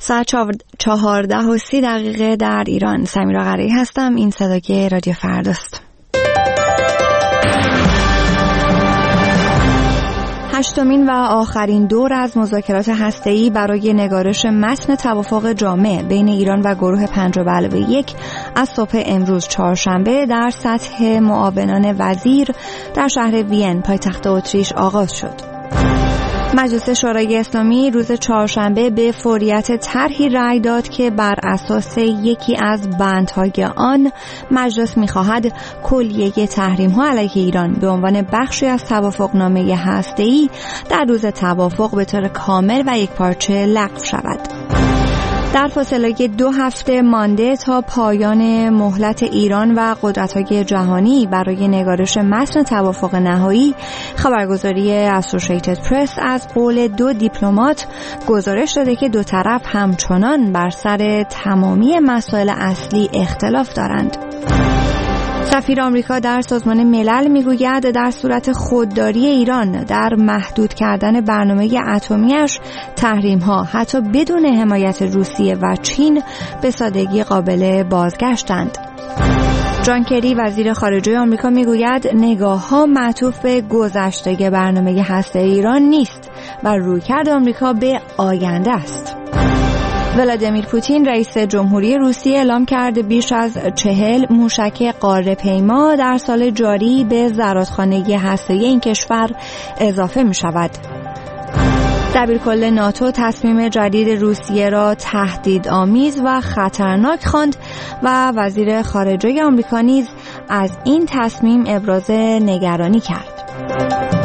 ساعت 14:30 در ایران. سمیرا قرایی هستم. این صدای رادیو فرداست. هشتمین و آخرین دور از مذاکرات هسته‌ای برای نگارش متن توافق جامع بین ایران و گروه 5+1 از صبح امروز چهارشنبه در سطح معاونان وزیر در شهر وین پایتخت اتریش آغاز شد. مجلس شورای اسلامی روز چهارشنبه به فوریت طرحی رأی داد که بر اساس یکی از بندهای آن مجلس می‌خواهد کلیه تحریم‌ها علیه ایران به عنوان بخشی از توافقنامه هسته‌ای در روز توافق به طور کامل و یکپارچه لغو شود. در فاصله 2 هفته مانده تا پایان مهلت ایران و قدرت‌های جهانی برای نگارش متن توافق نهایی، خبرگزاری اسوسییتد پرس از قول 2 دیپلمات گزارش داده که دو طرف همچنان بر سر تمامی مسائل اصلی اختلاف دارند. سفیر آمریکا در سازمان ملل میگوید در صورت خودداری ایران در محدود کردن برنامه اتمی‌اش، تحریم‌ها حتی بدون حمایت روسیه و چین به سادگی قابل بازگشتند. جان کری وزیر خارجه آمریکا میگوید نگاه‌ها معطوف به گذشته برنامه هسته‌ای ایران نیست و رویکرد آمریکا به آینده است. ولادیمیر پوتین رئیس جمهوری روسیه اعلام کرد بیش از 40 موشک قاره‌پیما در سال جاری به زرادخانه هسته‌ای این کشور اضافه می شود. دبیرکل ناتو تصمیم جدید روسیه را تهدیدآمیز و خطرناک خواند و وزیر خارجه آمریکا نیز از این تصمیم ابراز نگرانی کرد.